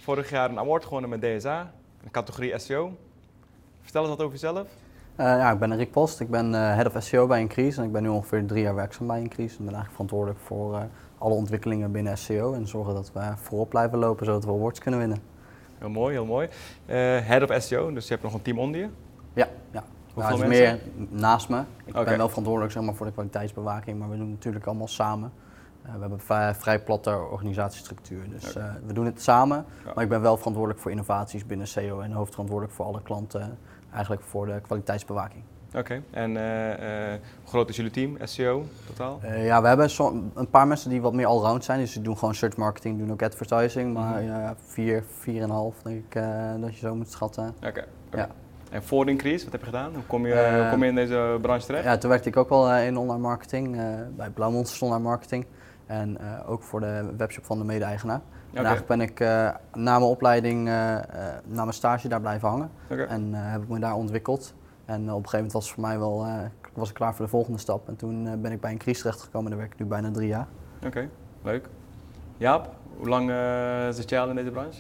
vorig jaar een award gewonnen met DSA, de categorie SEO. Vertel eens wat over jezelf. Ik ben Rick Post, ik ben Head of SEO bij Increase en ik ben nu ongeveer 3 jaar werkzaam bij Increase. Ik ben eigenlijk verantwoordelijk voor alle ontwikkelingen binnen SEO en zorgen dat we voorop blijven lopen zodat we awards kunnen winnen. Heel mooi, heel mooi. Head of SEO, dus je hebt nog een team onder je? Ja. Hoeveel het is mensen? meer naast me. Ik Oké. ben wel verantwoordelijk voor de kwaliteitsbewaking, maar we doen het natuurlijk allemaal samen. We hebben een vrij platte organisatiestructuur, dus we doen het samen. Ja. Maar ik ben wel verantwoordelijk voor innovaties binnen SEO en hoofdverantwoordelijk voor alle klanten, eigenlijk voor de kwaliteitsbewaking. Oké. En hoe groot is jullie team, SEO totaal? We hebben een paar mensen die wat meer allround zijn, dus die doen gewoon search marketing, doen ook advertising, maar 4,5 denk ik dat je zo moet schatten. Oké. Ja. En voor Increase, wat heb je gedaan? Hoe kom je in deze branche terecht? Ja, toen werkte ik ook al in online marketing, bij Blauwmonsters online marketing en ook voor de webshop van de mede-eigenaar. En eigenlijk ben ik na mijn opleiding, na mijn stage daar blijven hangen en heb ik me daar ontwikkeld. En op een gegeven moment was het voor mij wel, was ik klaar voor de volgende stap en toen ben ik bij Increase terechtgekomen en daar werk ik nu bijna 3 jaar. Oké, leuk. Jaap, hoe lang zit jij al in deze branche?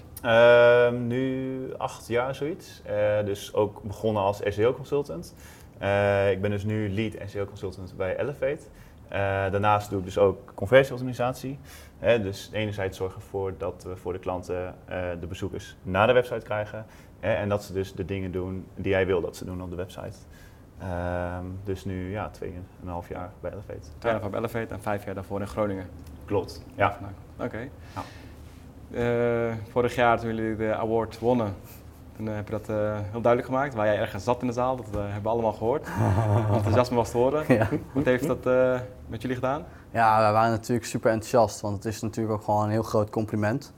Nu 8 jaar zoiets, dus ook begonnen als SEO-consultant. Ik ben dus nu lead SEO-consultant bij Elevate. Daarnaast doe ik dus ook conversieoptimisatie. Dus enerzijds zorgen ervoor dat we voor de klanten de bezoekers naar de website krijgen. En dat ze dus de dingen doen die jij wil dat ze doen op de website. Dus nu 2,5 jaar bij Elevate. 2,5 jaar bij Elevate en 5 jaar daarvoor in Groningen. Klopt, ja. Oké. Ja. Vorig jaar toen jullie de award wonnen, toen heb je dat heel duidelijk gemaakt. Waar jij ergens zat in de zaal, dat hebben we allemaal gehoord. Enthousiasme was te horen. Ja. Wat heeft dat met jullie gedaan? Ja, wij waren natuurlijk super enthousiast, want het is natuurlijk ook gewoon een heel groot compliment.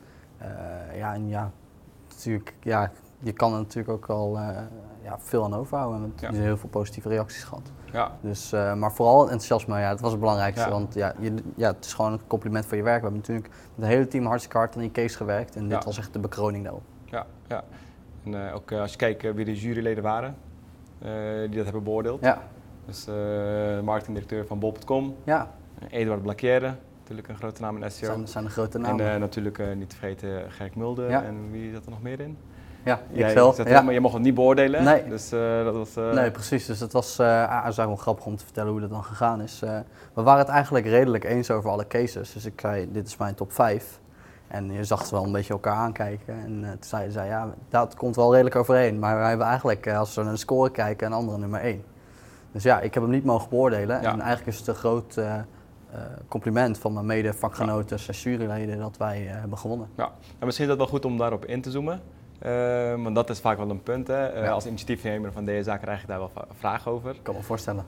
Natuurlijk, je kan er natuurlijk ook al veel aan overhouden. We hebben heel veel positieve reacties gehad. Ja. Dus, maar vooral enthousiasme, dat was het belangrijkste. Ja. Want het is gewoon een compliment voor je werk. We hebben natuurlijk met het hele team hartstikke hard aan die case gewerkt en dit was echt de bekroning daarop. Ja. En ook als je kijkt wie de juryleden waren die dat hebben beoordeeld. Ja. Dus marketingdirecteur van bol.com, Ja. Eduard Blakere, natuurlijk een grote naam in SEO. Zijn de grote namen. En natuurlijk niet te vergeten Gerk Mulder en wie zat er nog meer in? Ja, Maar je mocht het niet beoordelen. Nee. Dus dat was... Nee, precies. Dus het was eigenlijk wel grappig om te vertellen hoe dat dan gegaan is. We waren het eigenlijk redelijk eens over alle cases. Dus ik zei, dit is mijn top 5. En je zag ze wel een beetje elkaar aankijken. En toen zeiden zij, ja, dat komt wel redelijk overeen. Maar wij hebben eigenlijk, als we naar de score kijken, een andere nummer 1. Dus ja, ik heb hem niet mogen beoordelen. Ja. En eigenlijk is het een groot compliment van mijn mede-vakgenoten en juryleden dat wij hebben gewonnen. Ja, en misschien is het wel goed om daarop in te zoomen. Want dat is vaak wel een punt. Hè. Als initiatiefnemer van DSA krijg je daar wel vragen over. Ik kan me voorstellen.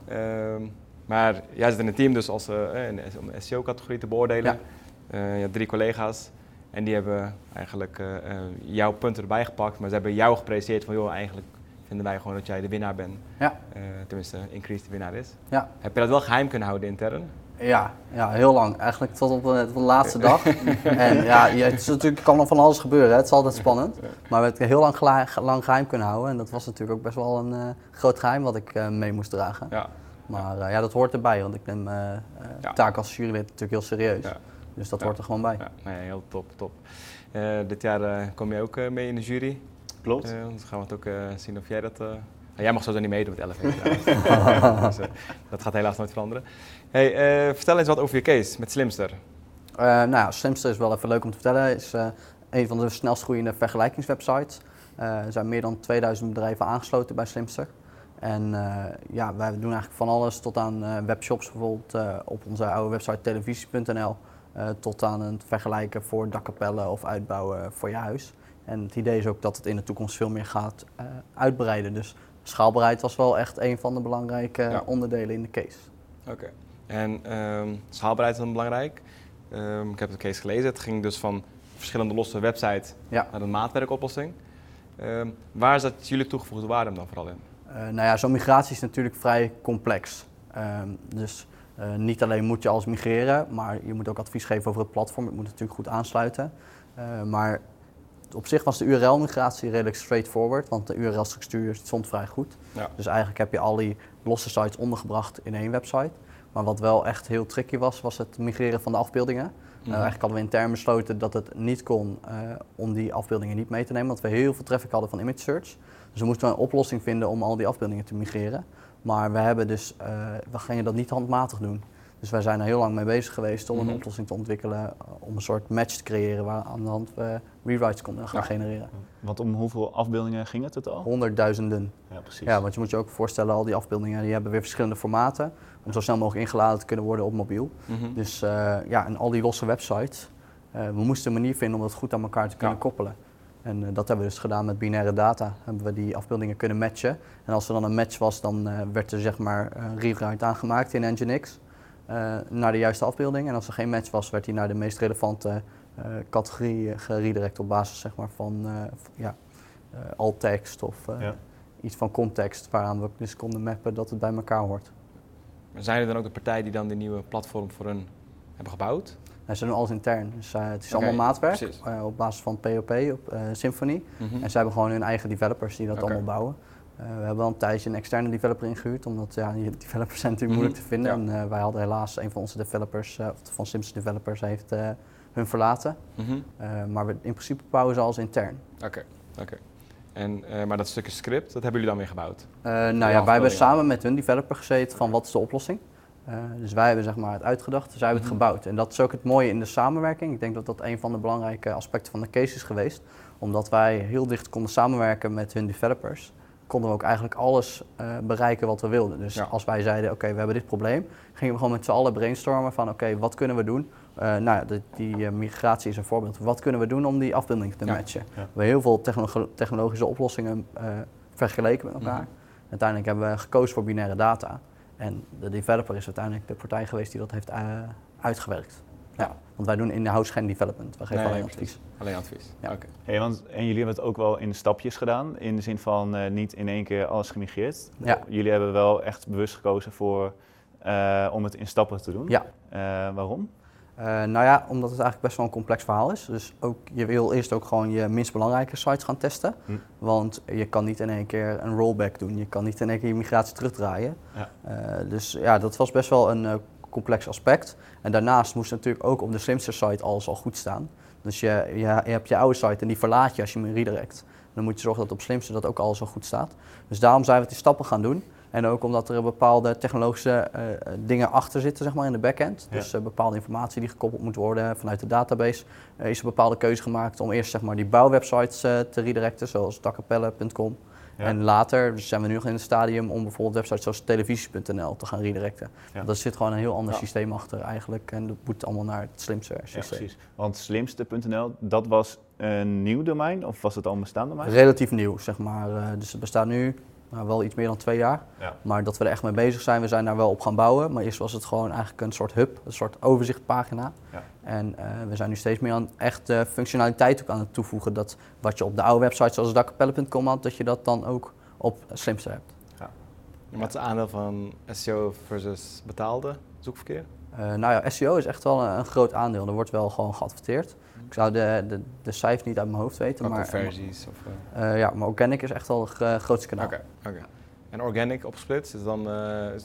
Maar jij zit in een team dus om de SEO-categorie te beoordelen. Ja. Je hebt 3 collega's en die hebben eigenlijk jouw punten erbij gepakt. Maar ze hebben jou gepresenteerd van, joh, eigenlijk vinden wij gewoon dat jij de winnaar bent. Ja. Tenminste, Increase de winnaar is. Ja. Heb je dat wel geheim kunnen houden intern? Ja, heel lang. Eigenlijk tot op de laatste dag. En het is natuurlijk, kan nog van alles gebeuren, hè. Het is altijd spannend. Maar we hebben het heel lang geheim kunnen houden. En dat was natuurlijk ook best wel een groot geheim wat ik mee moest dragen. Ja. Maar dat hoort erbij, want ik neem taak als jurylid natuurlijk heel serieus. Ja. Dus dat hoort er gewoon bij. Ja, heel top. Dit jaar kom je ook mee in de jury. Klopt. Dan gaan we het ook zien of jij dat... Jij mag sowieso niet meedoen met Elevate. Dus, dat gaat helaas nooit veranderen. Hey, vertel eens wat over je case met Slimster. Slimster is wel even leuk om te vertellen. Het is een van de snelst groeiende vergelijkingswebsites. Er zijn meer dan 2000 bedrijven aangesloten bij Slimster. En wij doen eigenlijk van alles tot aan webshops, bijvoorbeeld op onze oude website televisie.nl. Tot aan het vergelijken voor dakkapellen of uitbouwen voor je huis. En het idee is ook dat het in de toekomst veel meer gaat uitbreiden. Dus schaalbaarheid was wel echt een van de belangrijke onderdelen in de case. Oké. En schaalbaarheid is dan belangrijk. Ik heb de case gelezen. Het ging dus van verschillende losse websites naar een maatwerkoplossing. Waar zat jullie toegevoegde waarde dan vooral in? Zo'n migratie is natuurlijk vrij complex. Niet alleen moet je alles migreren, maar je moet ook advies geven over het platform. Het moet natuurlijk goed aansluiten. Maar op zich was de URL-migratie redelijk straightforward, want de URL-structuur stond vrij goed. Ja. Dus eigenlijk heb je al die losse sites ondergebracht in één website. Maar wat wel echt heel tricky was het migreren van de afbeeldingen. Eigenlijk hadden we intern besloten dat het niet kon om die afbeeldingen niet mee te nemen, want we heel veel traffic hadden van image search. Dus we moesten een oplossing vinden om al die afbeeldingen te migreren. Maar we gingen dat niet handmatig doen. Dus wij zijn er heel lang mee bezig geweest om een oplossing te ontwikkelen, om een soort match te creëren waar aan de hand we rewrites konden gaan genereren. Want om hoeveel afbeeldingen ging het totaal? Honderdduizenden. Ja, precies. Ja, want je moet je ook voorstellen, al die afbeeldingen die hebben weer verschillende formaten om zo snel mogelijk ingeladen te kunnen worden op mobiel. Dus en al die losse websites, we moesten een manier vinden om dat goed aan elkaar te kunnen koppelen. En dat hebben we dus gedaan met binaire data. Hebben we die afbeeldingen kunnen matchen. En als er dan een match was, dan werd er zeg maar een rewrite aangemaakt in Nginx naar de juiste afbeelding. En als er geen match was, werd die naar de meest relevante categorie geredirect op basis zeg maar, van alt tekst of iets van context waaraan we dus konden mappen dat het bij elkaar hoort. Maar zijn er dan ook de partijen die dan die nieuwe platform voor hun hebben gebouwd? Ze doen alles intern, dus het is allemaal maatwerk op basis van POP, op Symfony. En ze hebben gewoon hun eigen developers die dat allemaal bouwen. We hebben wel een tijdje een externe developer ingehuurd, omdat die developers zijn natuurlijk moeilijk te vinden. En wij hadden helaas een van onze developers, van Simpsons developers, heeft hun verlaten. Maar in principe bouwen ze alles intern. Oké. Maar dat stukje script, dat hebben jullie dan weer gebouwd? Wij hebben samen met hun developer gezeten van wat is de oplossing. Dus wij hebben zeg maar, het uitgedacht, dus zij hebben het gebouwd. En dat is ook het mooie in de samenwerking. Ik denk dat dat een van de belangrijke aspecten van de case is geweest. Omdat wij heel dicht konden samenwerken met hun developers, konden we ook eigenlijk alles bereiken wat we wilden. Dus als wij zeiden, oké, we hebben dit probleem, gingen we gewoon met z'n allen brainstormen van oké, wat kunnen we doen? Die migratie is een voorbeeld. Wat kunnen we doen om die afbeelding te matchen? We hebben heel veel technologische oplossingen vergeleken met elkaar. Uiteindelijk hebben we gekozen voor binaire data. En de developer is uiteindelijk de partij geweest die dat heeft uitgewerkt. Ja, want wij doen in-house geen development, we geven alleen advies. Alleen advies, ja. Hey, en jullie hebben het ook wel in stapjes gedaan, in de zin van niet in één keer alles gemigreerd. Ja. Jullie hebben wel echt bewust gekozen voor, om het in stappen te doen. Ja. Waarom? Omdat het eigenlijk best wel een complex verhaal is. Dus je wil eerst ook gewoon je minst belangrijke sites gaan testen. Want je kan niet in één keer een rollback doen. Je kan niet in één keer je migratie terugdraaien. Ja. Dat was best wel een complex aspect. En daarnaast moest natuurlijk ook op de slimste site alles al goed staan. Dus je hebt je oude site en die verlaat je als je hem redirect. Dan moet je zorgen dat op slimste dat ook alles al goed staat. Dus daarom zijn we die stappen gaan doen. En ook omdat er bepaalde technologische dingen achter zitten zeg maar, in de backend. Ja. Dus bepaalde informatie die gekoppeld moet worden vanuit de database. Is een bepaalde keuze gemaakt om eerst zeg maar, die bouwwebsites te redirecten, zoals dakkapelle.com. Ja. En later zijn we nu nog in het stadium om bijvoorbeeld websites zoals televisie.nl te gaan redirecten. Ja. Dat zit gewoon een heel ander systeem achter eigenlijk. En dat moet allemaal naar het slimste systeem. Ja, precies. Want slimste.nl, dat was een nieuw domein of was het al een bestaand domein? Relatief nieuw, zeg maar. Dus het bestaat nu wel iets meer dan 2 jaar. Ja. Maar dat we er echt mee bezig zijn, we zijn daar wel op gaan bouwen. Maar eerst was het gewoon eigenlijk een soort hub, een soort overzichtpagina. Ja. En we zijn nu steeds meer aan echt functionaliteit ook aan het toevoegen. Dat wat je op de oude websites zoals dakkapelle.com had, dat je dat dan ook op slimste hebt. Ja. En wat is het aandeel van SEO versus betaalde zoekverkeer? SEO is echt wel een groot aandeel. Er wordt wel gewoon geadverteerd. Ik zou de cijfers niet uit mijn hoofd weten. Maar conversies? Maar organic is echt wel het grootste kanaal. Oké. En organic opgesplitst, is dan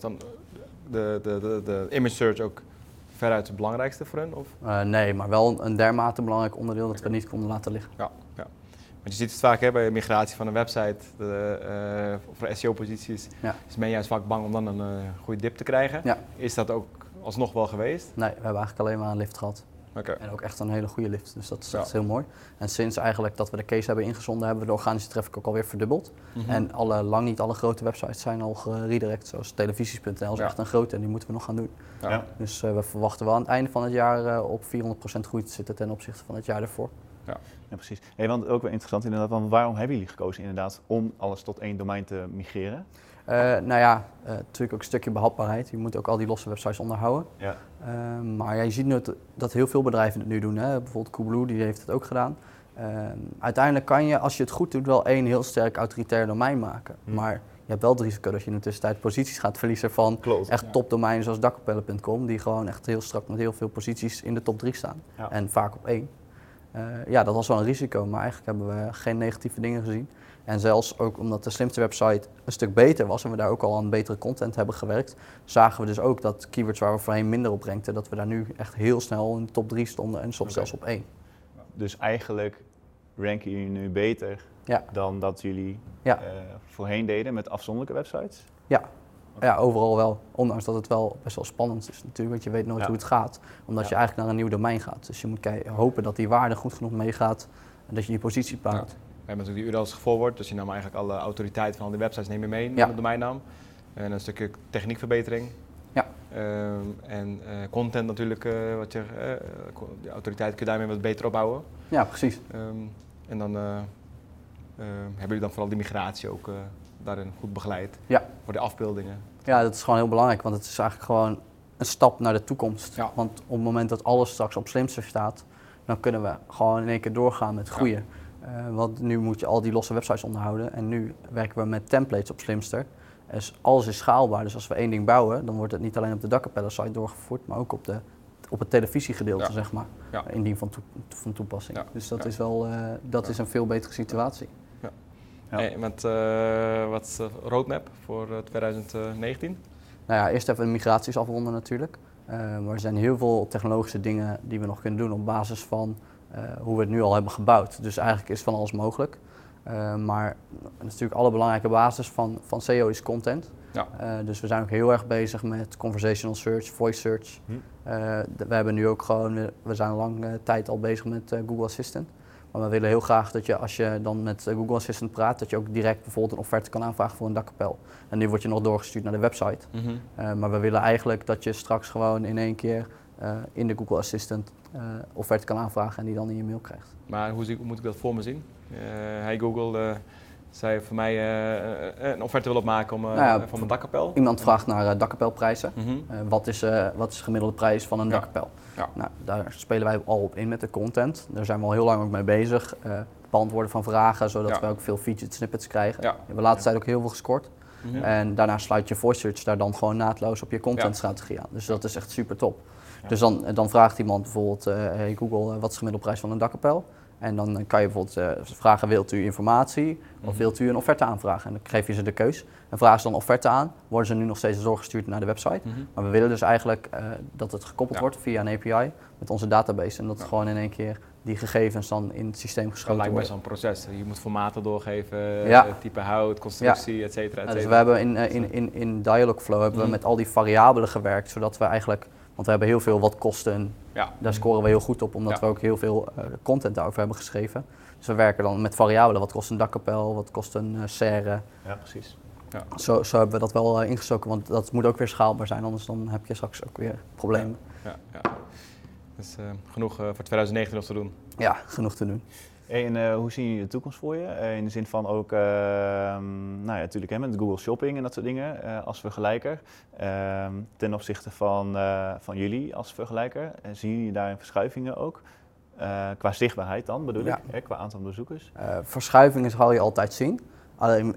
de image search ook veruit het belangrijkste voor hen? Of? Nee, maar wel een dermate belangrijk onderdeel dat we niet konden laten liggen. Ja. Want je ziet het vaak bij migratie van een website, voor SEO-posities, is men juist vaak bang om dan een goede dip te krijgen. Ja. Is dat ook alsnog wel geweest? Nee, we hebben eigenlijk alleen maar een lift gehad. En ook echt een hele goede lift, dus dat is echt heel mooi. En sinds eigenlijk dat we de case hebben ingezonden, hebben we de organische traffic ook alweer verdubbeld. En lang niet alle grote websites zijn al geredirect, zoals televisies.nl is echt een grote en die moeten we nog gaan doen. Ja. Dus we verwachten wel aan het einde van het jaar op 400% groei te zitten ten opzichte van het jaar daarvoor. Ja, precies. Hey, want ook wel interessant inderdaad, want waarom hebben jullie gekozen inderdaad om alles tot één domein te migreren? Natuurlijk ook een stukje behapbaarheid. Je moet ook al die losse websites onderhouden. Ja. Maar je ziet nu dat heel veel bedrijven het nu doen. Hè? Bijvoorbeeld Coolblue, die heeft het ook gedaan. Uiteindelijk kan je, als je het goed doet, wel één heel sterk autoritair domein maken. Maar je hebt wel het risico dat je in de tussentijd posities gaat verliezen van topdomeinen zoals dakkapelle.com, die gewoon echt heel strak met heel veel posities in de top 3 staan. En vaak op 1. Dat was wel een risico, maar eigenlijk hebben we geen negatieve dingen gezien. En zelfs ook omdat de slimste website een stuk beter was en we daar ook al aan betere content hebben gewerkt, zagen we dus ook dat keywords waar we voorheen minder op rankten, dat we daar nu echt heel snel in de top 3 stonden en soms zelfs op 1. Dus eigenlijk ranken jullie nu beter dan dat jullie voorheen deden met afzonderlijke websites? Ja, overal wel. Ondanks dat het wel best wel spannend is natuurlijk, want je weet nooit hoe het gaat. Omdat je eigenlijk naar een nieuw domein gaat. Dus je moet hopen dat die waarde goed genoeg meegaat en dat je die positie bepaalt. We hebben natuurlijk die URL's geforward, dus je nam eigenlijk alle autoriteit van al die websites neem je mee naar de domeinnaam. En een stukje techniekverbetering. Ja. En content natuurlijk, de autoriteit kun je daarmee wat beter opbouwen. Ja, precies. En dan hebben jullie dan vooral die migratie ook daarin goed begeleid voor de afbeeldingen. Ja, dat is gewoon heel belangrijk, want het is eigenlijk gewoon een stap naar de toekomst. Ja. Want op het moment dat alles straks op Slimster staat, dan kunnen we gewoon in één keer doorgaan met groeien. Want nu moet je al die losse websites onderhouden en nu werken we met templates op Slimster. Dus alles is schaalbaar, dus als we één ding bouwen, dan wordt het niet alleen op de Dakkapelle-site doorgevoerd, maar ook op het televisiegedeelte, zeg maar, indien van toepassing. Ja. Dus dat is wel is een veel betere situatie. Ja. Hey, wat is de roadmap voor 2019? Nou ja, eerst even de migraties afronden natuurlijk. Maar er zijn heel veel technologische dingen die we nog kunnen doen op basis van hoe we het nu al hebben gebouwd. Dus eigenlijk is van alles mogelijk. Maar natuurlijk alle belangrijke basis van SEO is content. Ja. Dus we zijn ook heel erg bezig met conversational search, voice search. We hebben nu ook we zijn al lange tijd al bezig met Google Assistant. Maar we willen heel graag dat je als je dan met Google Assistant praat, dat je ook direct bijvoorbeeld een offerte kan aanvragen voor een dakkapel. En nu word je nog doorgestuurd naar de website. Maar we willen eigenlijk dat je straks gewoon in één keer in de Google Assistant offerte kan aanvragen en die dan in je mail krijgt. Maar hoe moet ik dat voor me zien? Hey Google, zij voor mij een offerte wil opmaken van mijn dakkapel. Iemand vraagt naar dakkapelprijzen. Wat is de gemiddelde prijs van een dakkapel? Ja. Nou, daar spelen wij al op in met de content. Daar zijn we al heel lang ook mee bezig. Beantwoorden van vragen, zodat we ook veel featured snippets krijgen. We hebben de laatste tijd ook heel veel gescoord. En daarna sluit je voice search daar dan gewoon naadloos op je contentstrategie aan. Dus dat is echt super top. Dus dan vraagt iemand bijvoorbeeld, hey Google, wat is de gemiddelde prijs van een dakkapel? En dan kan je bijvoorbeeld vragen, wilt u informatie of wilt u een offerte aanvragen? En dan geef je ze de keus. En vragen ze dan offerte aan, worden ze nu nog steeds doorgestuurd naar de website. Maar we willen dus eigenlijk dat het gekoppeld wordt via een API met onze database. En dat gewoon in één keer die gegevens dan in het systeem geschoten worden. Dat lijkt me zo'n proces. Je moet formaten doorgeven, type hout, constructie, et cetera. Dus we hebben in Dialogflow hebben we met al die variabelen gewerkt, zodat we eigenlijk... Want we hebben heel veel wat kosten. Daar scoren we heel goed op, omdat we ook heel veel content daarover hebben geschreven. Dus we werken dan met variabelen. Wat kost een dakkapel, wat kost een serre. Ja, precies. Ja. Zo hebben we dat wel ingestoken, want dat moet ook weer schaalbaar zijn, anders dan heb je straks ook weer problemen. Ja. Dus genoeg voor 2019 nog te doen. Ja, genoeg te doen. En hoe zie je de toekomst voor je? In de zin van ook, natuurlijk met Google Shopping en dat soort dingen als vergelijker. Ten opzichte van jullie als vergelijker. Zien jullie daarin verschuivingen ook? Qua zichtbaarheid dan bedoel ik, qua aantal bezoekers? Verschuivingen zal je altijd zien. Alleen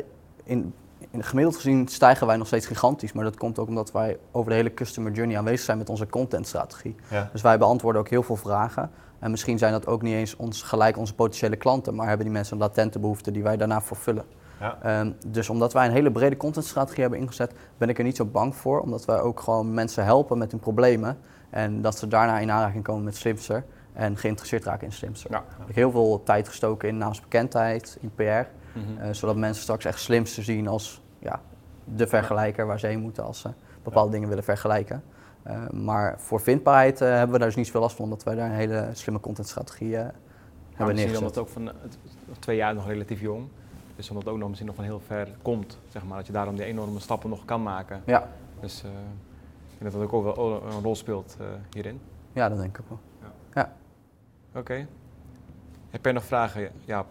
in gemiddeld gezien stijgen wij nog steeds gigantisch. Maar dat komt ook omdat wij over de hele customer journey aanwezig zijn met onze contentstrategie. Ja. Dus wij beantwoorden ook heel veel vragen. En misschien zijn dat ook niet eens gelijk onze potentiële klanten, maar hebben die mensen een latente behoefte die wij daarna vervullen. Ja. Dus omdat wij een hele brede contentstrategie hebben ingezet, ben ik er niet zo bang voor. Omdat wij ook gewoon mensen helpen met hun problemen. En dat ze daarna in aanraking komen met Slimster en geïnteresseerd raken in Slimster. Ja. Ik heb heel veel tijd gestoken in naamsbekendheid, in PR. Zodat mensen straks echt Slimster zien als de vergelijker waar ze heen moeten als ze bepaalde dingen willen vergelijken. Maar voor vindbaarheid hebben we daar dus niet zoveel last van, omdat wij daar een hele slimme contentstrategie hebben neergezet. Omdat het ook van 2 jaar nog relatief jong, dus omdat het ook nog misschien nog van heel ver komt, zeg maar, dat je daarom die enorme stappen nog kan maken. Ja. Dus ik denk dat dat ook wel een rol speelt hierin. Ja, dat denk ik wel. Ja. Oké. Heb jij nog vragen, Jaap?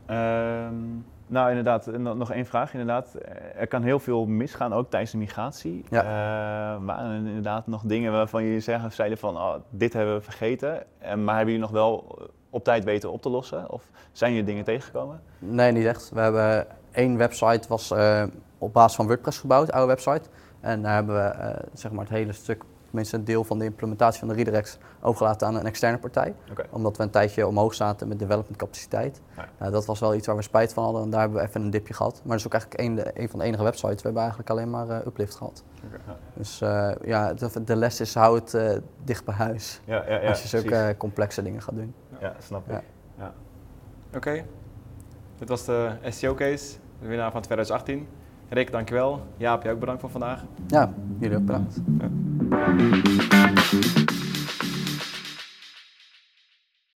Nou, inderdaad, nog één vraag. Inderdaad, er kan heel veel misgaan, ook tijdens de migratie. Ja. Waren er inderdaad nog dingen waarvan jullie zeiden van, dit hebben we vergeten, maar hebben jullie nog wel op tijd weten op te lossen? Of zijn jullie dingen tegengekomen? Nee, niet echt. We hebben 1 website, was op basis van WordPress gebouwd, oude website. En daar hebben we het hele stuk tenminste een deel van de implementatie van de redirects, overgelaten aan een externe partij. Okay. Omdat we een tijdje omhoog zaten met development capaciteit. Ja. Dat was wel iets waar we spijt van hadden en daar hebben we even een dipje gehad. Maar dat is ook eigenlijk een van de enige websites. We hebben eigenlijk alleen maar uplift gehad. Okay. Ja. Dus de les is hou het dicht bij huis. Als je zulke complexe dingen gaat doen. Ja, snap ik. Ja. Oké. Dit was de SEO case, de winnaar van 2018. Rick, dankjewel. Jaap, jij ook bedankt voor vandaag. Ja, jullie ook bedankt. Ja.